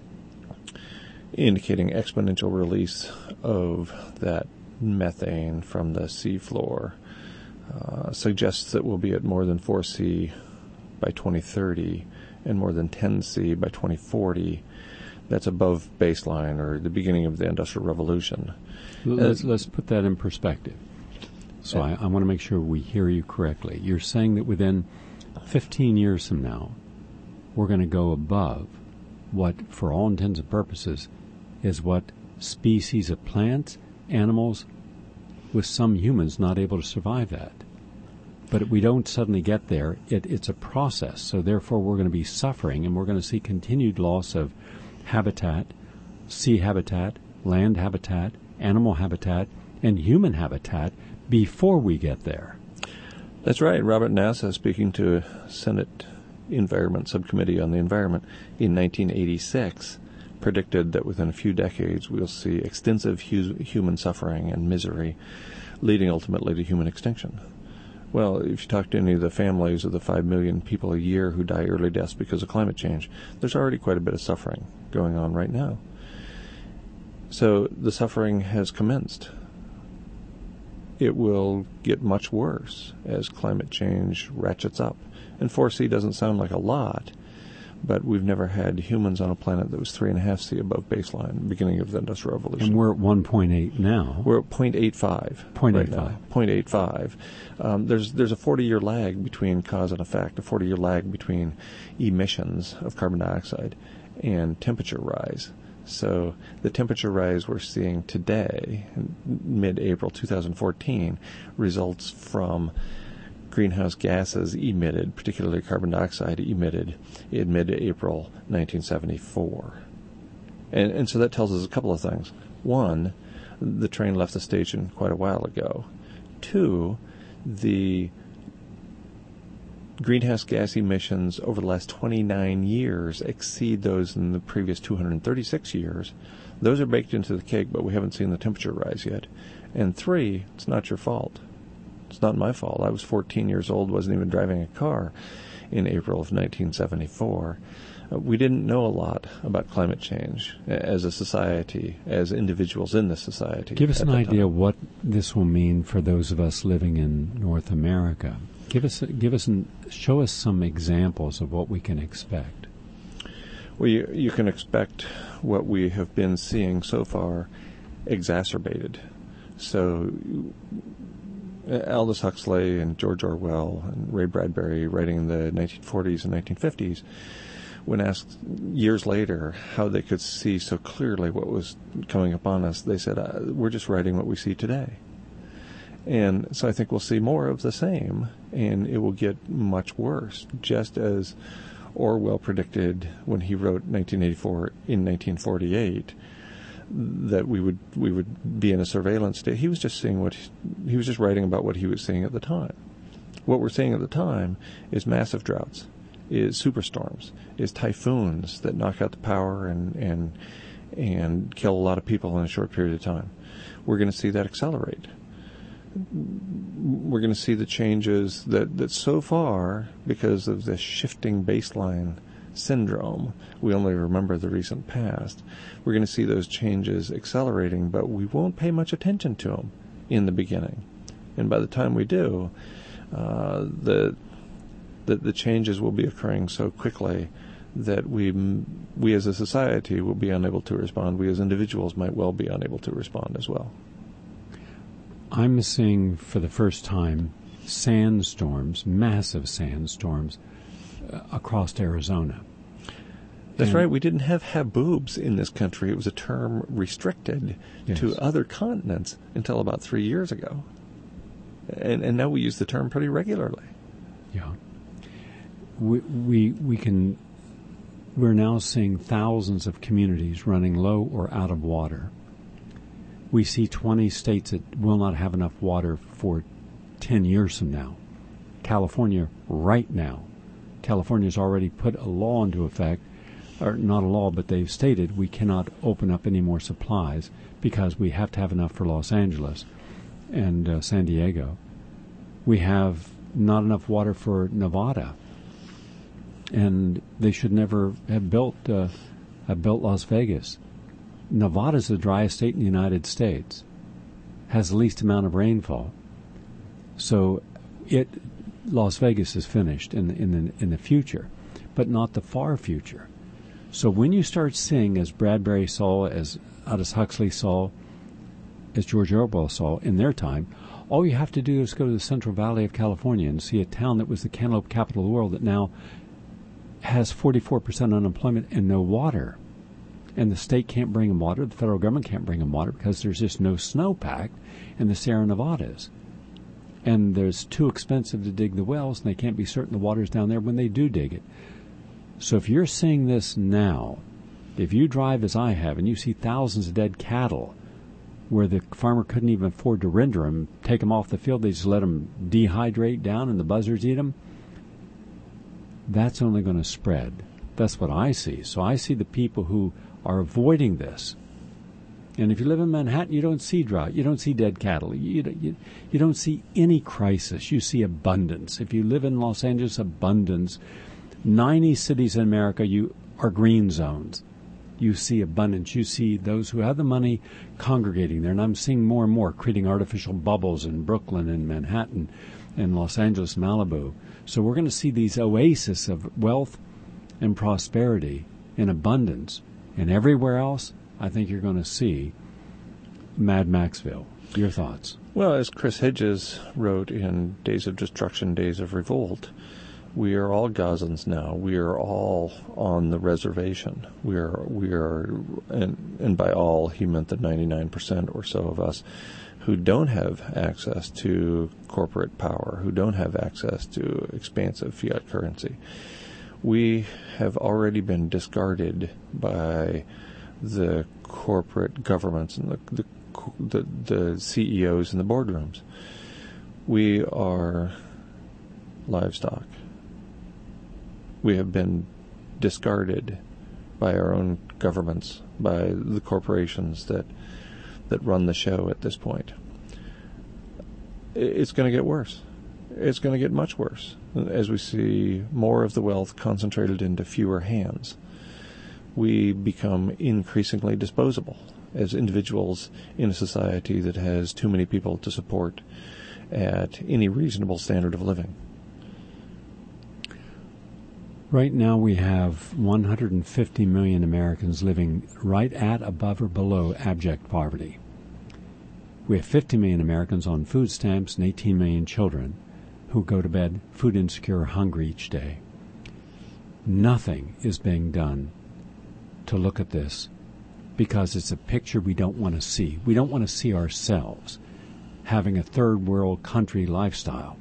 indicating exponential release of that methane from the seafloor suggests that we'll be at more than 4C by 2030 and more than 10C by 2040. That's above baseline, or the beginning of the Industrial Revolution. Let's put that in perspective. So I want to make sure we hear you correctly. You're saying that within 15 years from now, we're going to go above what, for all intents and purposes, is what species of plants, animals, with some humans not able to survive that. But we don't suddenly get there. It's a process. So therefore we're going to be suffering, and we're going to see continued loss of habitat, sea habitat, land habitat, animal habitat, and human habitat before we get there. That's right. Robert NASA, speaking to a Senate Environment Subcommittee on the Environment in 1986, predicted that within a few decades we'll see extensive human suffering and misery, leading ultimately to human extinction. Well, if you talk to any of the families of the 5 million people a year who die early deaths because of climate change, there's already quite a bit of suffering going on right now. So the suffering has commenced. It will get much worse as climate change ratchets up. And 4C doesn't sound like a lot, but we've never had humans on a planet that was 3.5 C above baseline, beginning of the Industrial Revolution. And we're at 1.8 now. We're at 0.85. 0.85. Right now. 0.85. There's a 40-year lag between cause and effect, a 40-year lag between emissions of carbon dioxide and temperature rise. So the temperature rise we're seeing today, mid-April 2014, results from greenhouse gases emitted, particularly carbon dioxide emitted in mid-April 1974. And so that tells us a couple of things. One, the train left the station quite a while ago. Two, the greenhouse gas emissions over the last 29 years exceed those in the previous 236 years. Those are baked into the cake, but we haven't seen the temperature rise yet. And three, it's not your fault. It's not my fault. I was 14 years old, wasn't even driving a car in April of 1974. We didn't know a lot about climate change as a society, as individuals in this society. Give us an idea what this will mean for those of us living in North America. Show us some examples of what we can expect. Well, you can expect what we have been seeing so far exacerbated. So Aldous Huxley and George Orwell and Ray Bradbury, writing in the 1940s and 1950s, when asked years later how they could see so clearly what was coming upon us, they said, we're just writing what we see today. And so I think we'll see more of the same, and it will get much worse, just as Orwell predicted when he wrote 1984 in 1948 that we would be in a surveillance state. He was just writing about what he was seeing at the time. What we're seeing at the time is massive droughts, is superstorms, is typhoons that knock out the power and kill a lot of people in a short period of time. We're going to see that accelerate. We're going to see the changes that so far, because of the shifting baseline syndrome, we only remember the recent past. We're going to see those changes accelerating, but we won't pay much attention to them in the beginning. And by the time we do, the changes will be occurring so quickly that we as a society will be unable to respond. We as individuals might well be unable to respond as well. I'm seeing for the first time sandstorms, massive sandstorms, across Arizona. That's right. We didn't have haboobs in this country. It was a term restricted to other continents until about 3 years ago. And now we use the term pretty regularly. Yeah. We're now seeing thousands of communities running low or out of water. We see 20 states that will not have enough water for 10 years from now. California, right now. California's already put a law into effect, or not a law, but they've stated we cannot open up any more supplies because we have to have enough for Los Angeles and San Diego. We have not enough water for Nevada, and they should never have built Las Vegas. Nevada's the driest state in the United States, has the least amount of rainfall. So Las Vegas is finished in the future, but not the far future. So when you start seeing, as Bradbury saw, as Aldous Huxley saw, as George Orwell saw in their time, all you have to do is go to the Central Valley of California and see a town that was the cantaloupe capital of the world that now has 44% unemployment and no water. And the state can't bring them water, the federal government can't bring them water because there's just no snowpack in the Sierra Nevadas. And there's too expensive to dig the wells, and they can't be certain the water's down there when they do dig it. So if you're seeing this now, if you drive as I have and you see thousands of dead cattle where the farmer couldn't even afford to render them, take them off the field, they just let them dehydrate down and the buzzards eat them, that's only going to spread. That's what I see. So I see the people who are avoiding this. And if you live in Manhattan, you don't see drought. You don't see dead cattle. You don't see any crisis. You see abundance. If you live in Los Angeles, abundance. 90 cities in America are green zones. You see abundance. You see those who have the money congregating there. And I'm seeing more and more creating artificial bubbles in Brooklyn and Manhattan and Los Angeles, Malibu. So we're going to see these oases of wealth and prosperity and abundance. And everywhere else, I think you're going to see Mad Maxville. Your thoughts? Well, as Chris Hedges wrote in Days of Destruction, Days of Revolt, we are all Gazans now. We are all on the reservation. We are, and by all, he meant the 99% or so of us who don't have access to corporate power, who don't have access to expansive fiat currency. We have already been discarded by the corporate governments and the CEOs in the boardrooms. We are livestock. We have been discarded by our own governments, by the corporations that run the show at this point. It's going to get worse. It's going to get much worse as we see more of the wealth concentrated into fewer hands. We become increasingly disposable as individuals in a society that has too many people to support at any reasonable standard of living. Right now we have 150 million Americans living right at, above, or below abject poverty. We have 50 million Americans on food stamps and 18 million children who go to bed food insecure or hungry each day. Nothing is being done to look at this because it's a picture we don't want to see. We don't want to see ourselves having a third world country lifestyle.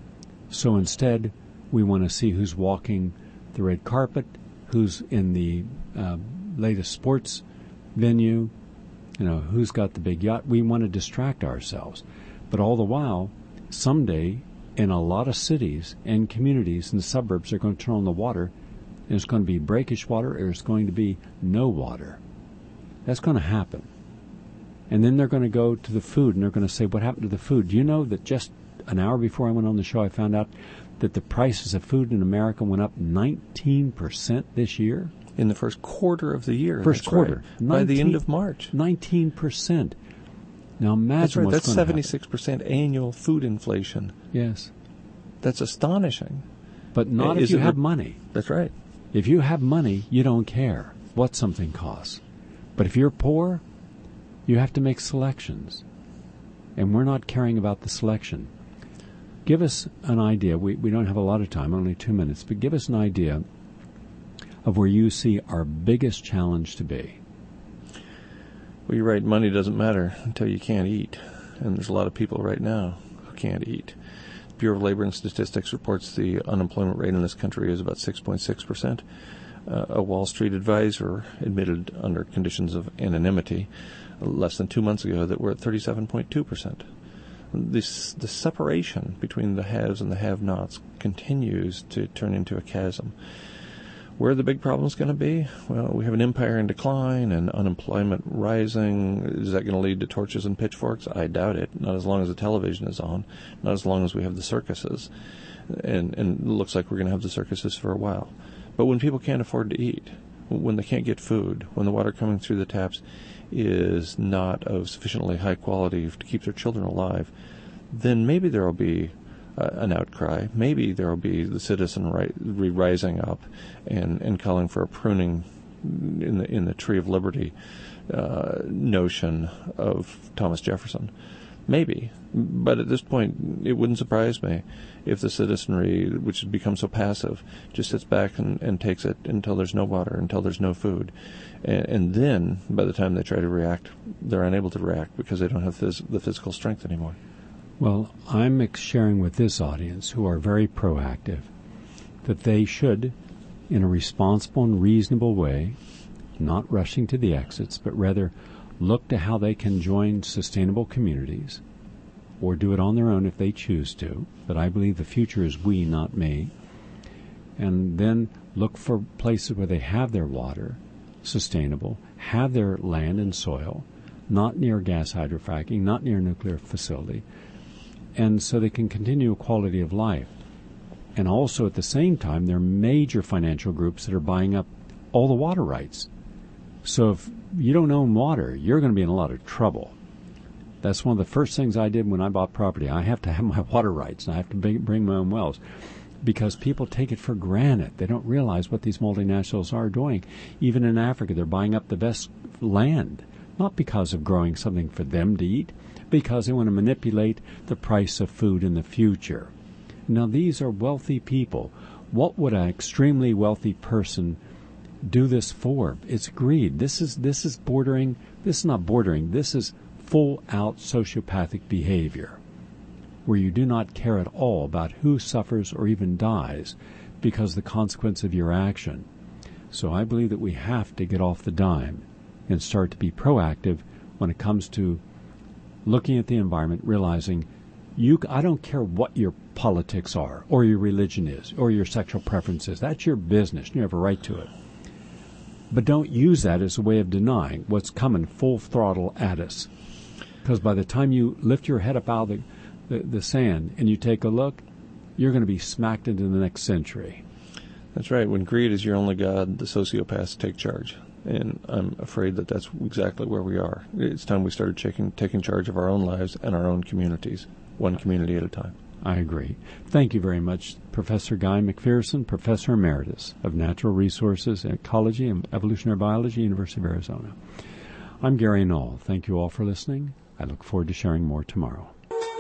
So instead, we want to see who's walking the red carpet, who's in the latest sports venue, who's got the big yacht. We want to distract ourselves. But all the while, someday, in a lot of cities and communities and suburbs, they're going to turn on the water, and it's going to be brackish water, or it's going to be no water. That's going to happen. And then they're going to go to the food, and they're going to say, what happened to the food? Do you know that just an hour before I went on the show, I found out that the prices of food in America went up 19% this year? In the first quarter of the year. First quarter. Right. By the end of March. 19%. Now imagine what's That's going to 76% annual food inflation. Yes. That's astonishing. But not if you have money. That's right. If you have money, you don't care what something costs. But if you're poor, you have to make selections. And we're not caring about the selection. Give us an idea. We don't have a lot of time, only 2 minutes, but give us an idea of where you see our biggest challenge to be. Well, you're right. Money doesn't matter until you can't eat. And there's a lot of people right now who can't eat. The Bureau of Labor and Statistics reports the unemployment rate in this country is about 6.6%. A Wall Street advisor admitted under conditions of anonymity less than 2 months ago that we're at 37.2%. The separation between the haves and the have-nots continues to turn into a chasm. Where are the big problems going to be? Well, we have an empire in decline and unemployment rising. Is that going to lead to torches and pitchforks? I doubt it. Not as long as the television is on. Not as long as we have the circuses. And it looks like we're going to have the circuses for a while. But when people can't afford to eat, when they can't get food, when the water coming through the taps is not of sufficiently high quality to keep their children alive, then maybe there will be an outcry. Maybe there will be the citizen rising up and calling for a pruning in the Tree of Liberty notion of Thomas Jefferson. Maybe. But at this point, it wouldn't surprise me if the citizenry, which has become so passive, just sits back and takes it until there's no water, until there's no food. And then, by the time they try to react, they're unable to react because they don't have the physical strength anymore. Well, I'm sharing with this audience, who are very proactive, that they should, in a responsible and reasonable way, not rushing to the exits, but rather look to how they can join sustainable communities or do it on their own if they choose to. But I believe the future is we, not me. And then look for places where they have their water sustainable, have their land and soil, not near gas hydrofracking, not near a nuclear facility, and so they can continue a quality of life. And also at the same time, there are major financial groups that are buying up all the water rights. So if you don't own water, you're going to be in a lot of trouble. That's one of the first things I did when I bought property. I have to have my water rights, and I have to bring my own wells. because people take it for granted. They don't realize what these multinationals are doing. Even in Africa, they're buying up the best land, not because of growing something for them to eat, because they want to manipulate the price of food in the future. Now, these are wealthy people. What would an extremely wealthy person do this for? It's greed. This is full-out sociopathic behavior, where you do not care at all about who suffers or even dies because of the consequence of your action. So I believe that we have to get off the dime and start to be proactive when it comes to looking at the environment, realizing I don't care what your politics are, or your religion is, or your sexual preference is. That's your business. You have a right to it. But don't use that as a way of denying what's coming full throttle at us. Because by the time you lift your head up out of the sand and you take a look, you're going to be smacked into the next century. That's right. When greed is your only god, the sociopaths take charge. And I'm afraid that that's exactly where we are. It's time we started taking charge of our own lives and our own communities, one community at a time. I agree. Thank you very much, Professor Guy McPherson, Professor Emeritus of Natural Resources, Ecology, and Evolutionary Biology, University of Arizona. I'm Gary Null. Thank you all for listening. I look forward to sharing more tomorrow.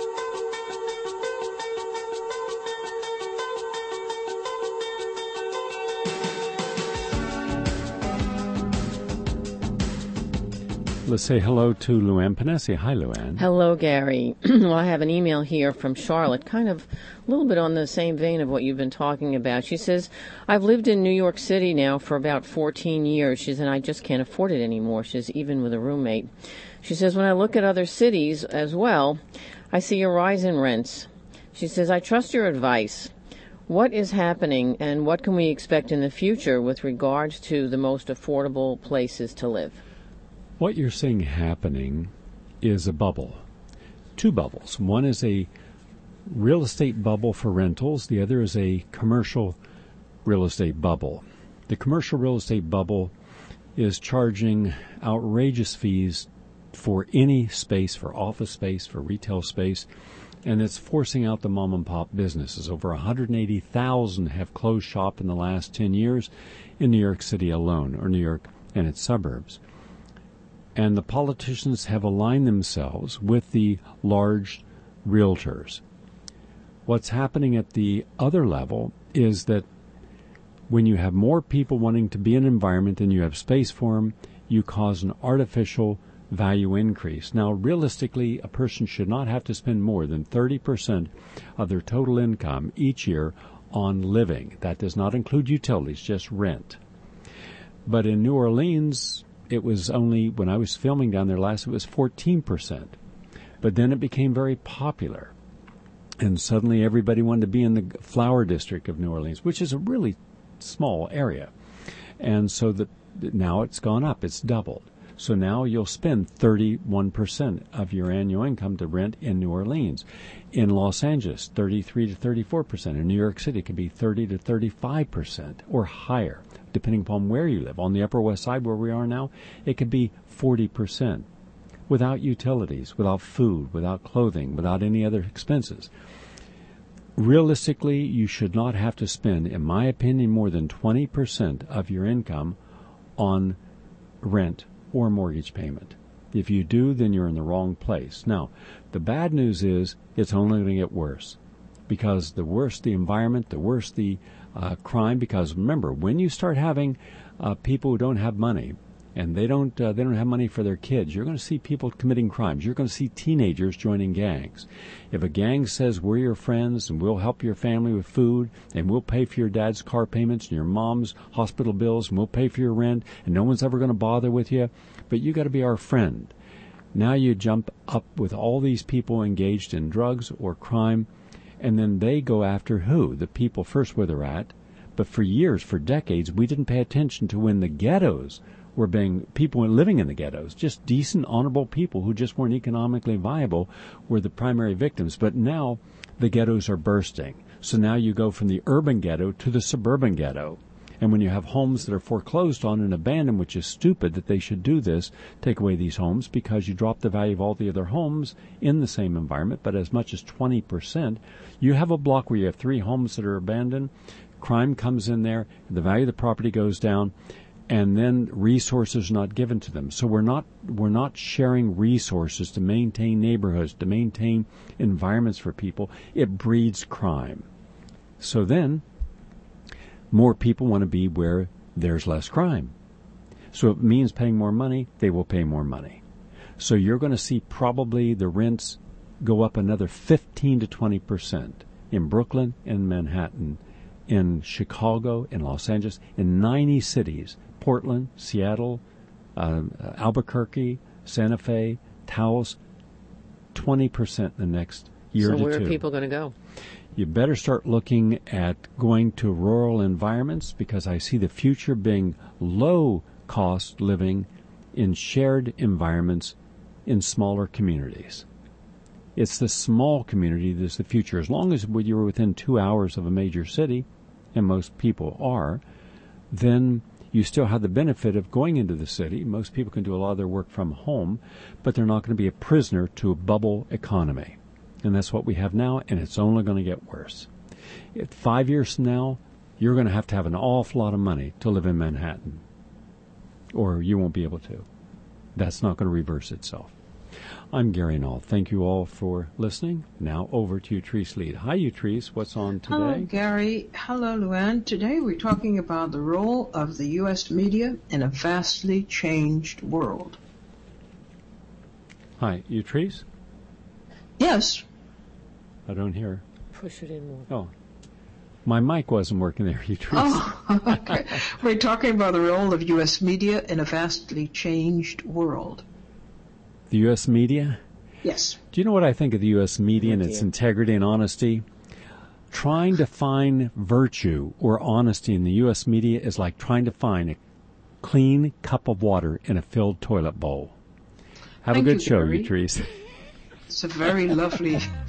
Let's say hello to Luann Panesi. Hi, Luann. Hello, Gary. Well, I have an email here from Charlotte, kind of a little bit on the same vein of what you've been talking about. She says, I've lived in New York City now for about 14 years. She said, I just can't afford it anymore. She says, even with a roommate. She says, when I look at other cities as well, I see a rise in rents. She says, I trust your advice. What is happening and what can we expect in the future with regards to the most affordable places to live? What you're seeing happening is a bubble. Two bubbles. One is a real estate bubble for rentals. The other is a commercial real estate bubble. The commercial real estate bubble is charging outrageous fees for any space, for office space, for retail space, and it's forcing out the mom-and-pop businesses. Over 180,000 have closed shop in the last 10 years in New York City alone, or New York and its suburbs. And the politicians have aligned themselves with the large realtors. What's happening at the other level is that when you have more people wanting to be in an environment than you have space for them, you cause an artificial value increase. Now, realistically, a person should not have to spend more than 30% of their total income each year on living. That does not include utilities, just rent. But in New Orleans, it was only, when I was filming down there last, it was 14%. But then it became very popular. And suddenly everybody wanted to be in the flower district of New Orleans, which is a really small area. And so now it's gone up. It's doubled. So now you'll spend 31% of your annual income to rent in New Orleans. In Los Angeles, 33 to 34%. In New York City, it could be 30 to 35% or higher, depending upon where you live. On the Upper West Side, where we are now, it could be 40%. Without utilities, without food, without clothing, without any other expenses. Realistically, you should not have to spend, in my opinion, more than 20% of your income on rent or mortgage payment. If you do, then you're in the wrong place. Now, the bad news is it's only going to get worse, because the worse the environment, the worse the crime. Because remember, when you start having people who don't have money, and they don't have money for their kids, you're going to see people committing crimes. You're going to see teenagers joining gangs. If a gang says, we're your friends and we'll help your family with food and we'll pay for your dad's car payments and your mom's hospital bills and we'll pay for your rent and no one's ever going to bother with you, but you got to be our friend. Now you jump up with all these people engaged in drugs or crime, and then they go after who? The people first where they're at. But for years, for decades, we didn't pay attention to when the ghettos were being, people living in the ghettos, just decent, honorable people who just weren't economically viable, were the primary victims. But now the ghettos are bursting. So now you go from the urban ghetto to the suburban ghetto. And when you have homes that are foreclosed on and abandoned, which is stupid that they should do this, take away these homes because you drop the value of all the other homes in the same environment, but as much as 20%. You have a block where you have 3 homes that are abandoned, crime comes in there, the value of the property goes down, and then resources are not given to them. So we're not sharing resources to maintain neighborhoods, to maintain environments for people. It breeds crime. So then more people want to be where there's less crime. So it means paying more money, they will pay more money. So you're going to see probably the rents go up another 15 to 20% in Brooklyn and Manhattan, in Chicago, in Los Angeles, in 90 cities, Portland, Seattle, Albuquerque, Santa Fe, Taos, 20% in the next year to two. So where are people going to go? You better start looking at going to rural environments, because I see the future being low-cost living in shared environments in smaller communities. It's the small community that's the future. As long as you're within 2 hours of a major city, and most people are, then you still have the benefit of going into the city. Most people can do a lot of their work from home, but they're not going to be a prisoner to a bubble economy. And that's what we have now, and it's only going to get worse. 5 years from now, you're going to have an awful lot of money to live in Manhattan, or you won't be able to. That's not going to reverse itself. I'm Gary Null. Thank you all for listening. Now over to Utrice Lead. Hi, Utrice. What's on today? Hello, Gary. Hello, Luann. Today we're talking about the role of the U.S. media in a vastly changed world. Hi, Utrice? Yes. I don't hear. Push it in more. Oh. My mic wasn't working there, Utrice. Oh, okay. We're talking about the role of U.S. media in a vastly changed world. The U.S. media? Yes. Do you know what I think of the U.S. media and its integrity and honesty? Trying to find virtue or honesty in the U.S. media is like trying to find a clean cup of water in a filled toilet bowl. Have a good show, Utrice. It's a very lovely